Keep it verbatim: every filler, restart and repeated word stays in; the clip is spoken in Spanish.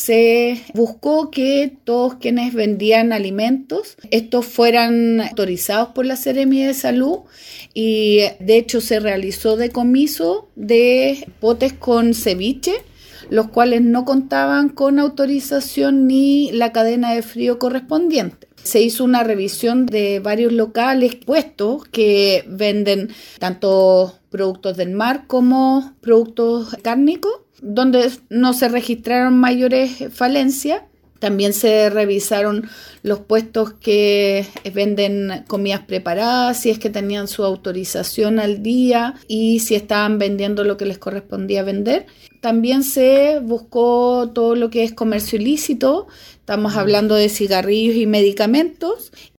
se buscó que todos quienes vendían alimentos, estos fueran autorizados por la Seremi de Salud y de hecho se realizó decomiso de potes con ceviche, los cuales no contaban con autorización ni la cadena de frío correspondiente. Se hizo una revisión de varios locales puestos que venden tanto productos del mar como productos cárnicos, donde no se registraron mayores falencias. También se revisaron los puestos que venden comidas preparadas, si es que tenían su autorización al día y si estaban vendiendo lo que les correspondía vender. También se buscó todo lo que es comercio ilícito, estamos hablando de cigarrillos y medicamentos.